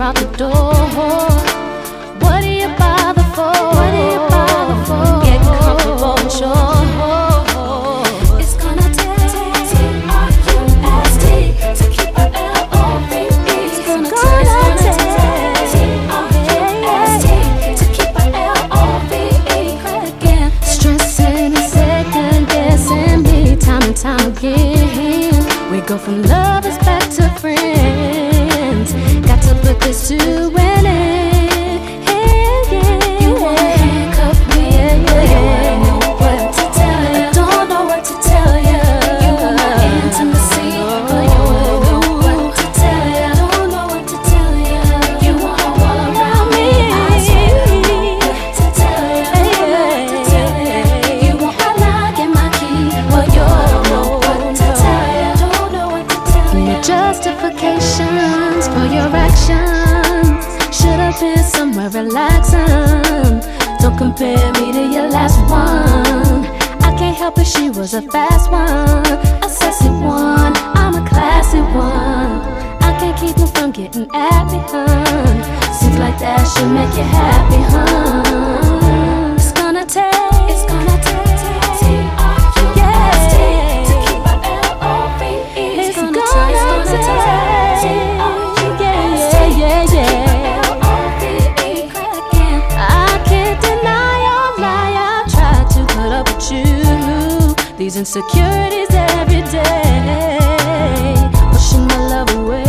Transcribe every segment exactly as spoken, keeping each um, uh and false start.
out the door. What do you bother for? What do you bother for? Get comfortable and sure. It's gonna take T R U S T to keep a L O V E. It's gonna take T R U S T to keep a L O V E. Again, stressing and second guessing me time and time again. We go from lovers back to friends. Got to put this to an end. You wanna handcuff me, yeah, yeah. You wanna know what to tell you. I don't know what to tell you. You want my intimacy, but you wanna know what to tell you. I don't know what to tell you. You wanna all around me. I swear I don't know what to tell you. I don't know what to tell you. You want my lock and my key, but you don't know what to tell you. I don't know what to tell you. Your justifications for your actions should have been somewhere relaxing. Don't compare me to your last one. I can't help it, she was a fast one, a sassy one. I'm a classy one. I can't keep you from getting at me, hun. Seems like that should make you happy, hun. It's gonna take, it's gonna take T R U S T to keep a L O V E. It's gonna take, it's gonna take T R U S T to keep a L O V E. I can't deny or lie, I try to put up with you. These insecurities every day, pushing my love away.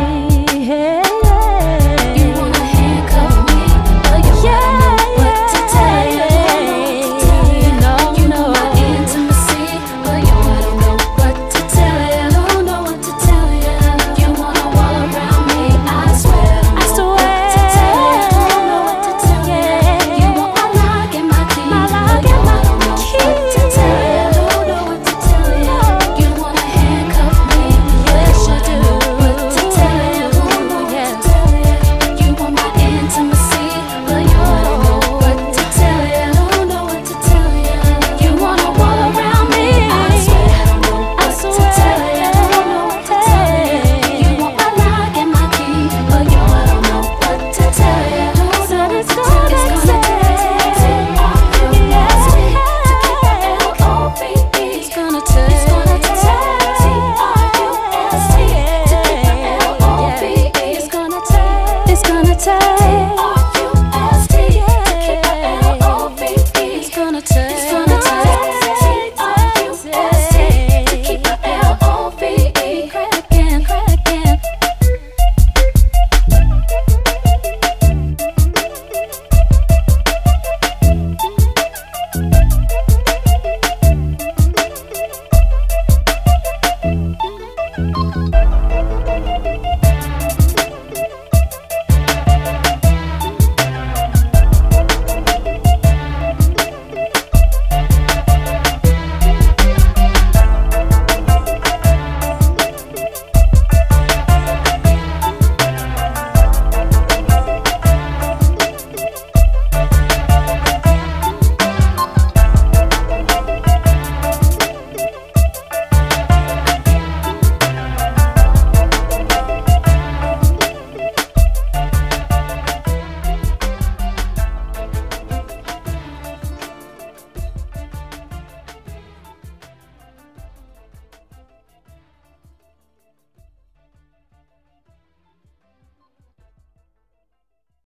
You wanna handcuff me, but you wanna know what to tell you. You know, you know my intimacy, but you wanna know what to tell you. I don't know what to tell you. You wanna wall around me, I swear I don't know what to tell you. I don't know what to tell you. You want my lock and my key, but you don't know what to tell you. I don't know what to tell you. You wanna handcuff me, but you don't know what to tell you. I don't know what to tell you. You want my intimacy, but you don't know what to tell you. I don't know what to tell you. You wanna wall around me, I swear I don't know what to tell you. I don't know what to tell you. You want my lock and my key, but you don't know what to tell you. I don't know what to tell you. It's gonna take T R U S T to keep a L O V E. It's gonna take, it's gonna take T R U S T to keep a L O V E. It's gonna take, it's gonna take